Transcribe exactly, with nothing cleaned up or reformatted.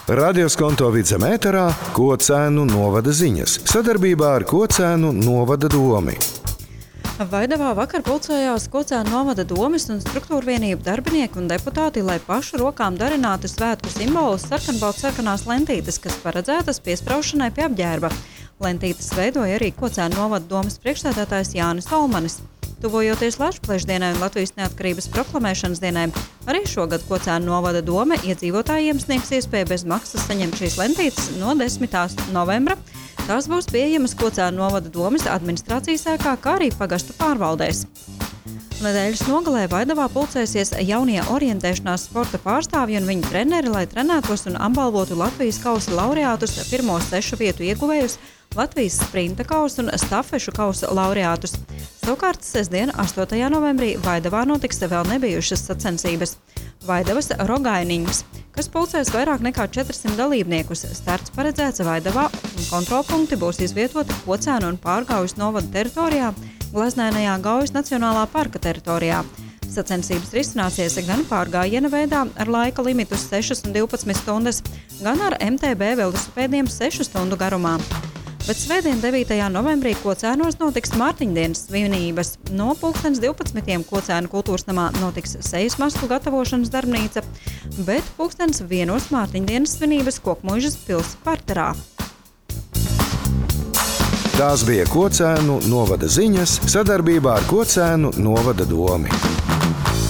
Radioskonto Vidzeme ēterā Kocēnu novada ziņas sadarbībā ar Kocēnu novada domi. Vaidavā vakar pulcējās Kocēnu novada domes un struktūru vienību darbinieki un deputāti, lai pašu rokām darinātu svētku simbolus sarkanbaltsarkanās lentītes, kas paredzētas piespraušanai pie apģērba. Lentītes veidoja arī Kocēnu novada domes priekšsēdētājs Jānis Olmanis. Tuvojoties Latvijas-Plēšdienai un Latvijas neatkarības proklamēšanas dienai, arī šogad Kocēnu novada dome iedzīvotājiem sniegs iespēju bez maksas saņemt šīs lentītes no desmitā novembra. Tās būs pieejamas Kocēnu novada domes administrācijas ēkā, kā arī pagastu pārvaldēs. Nedēļas nogalē Vaidavā pulcēsies jaunie orientēšanās sporta pārstāvji un viņu treneri, lai trenētos un apbalvotu Latvijas kausa laureātus, pirmo sešu vietu ieguvējus, Latvijas sprinta kausa un stafešu kausa laureātus. Savukārt sestdien, astotajā novembrī, Vaidavā notiks vēl nebijušas sacensības. Vaidavas rogainiņas, kas pulcēs vairāk nekā četrsimt dalībniekus. Starts paredzēts Vaidavā un kontrolpunkti būs izvietoti Kocēnu un Pārgaujas novada teritorijā, Glaznēnajā Gaujas Nacionālā parka teritorijā. Sacensības risināsies gan pārgājiena veidā ar laika limitu sešas un divpadsmit stundas, gan ar M T B velosipēdiem sešu stundu garumā. Bet svētdien, devītajā novembrī, Kocēnos notiks Mārtiņdienas svinības. No pulkstens divpadsmitiem Kocēnu kultūras namā notiks sejas masku gatavošanas darbnīca, bet pulkstens vienos Mārtiņdienas svinības Kokmuižas pils parterā. Tās bija Kocēnu novada ziņas sadarbībā ar Kocēnu novada domi.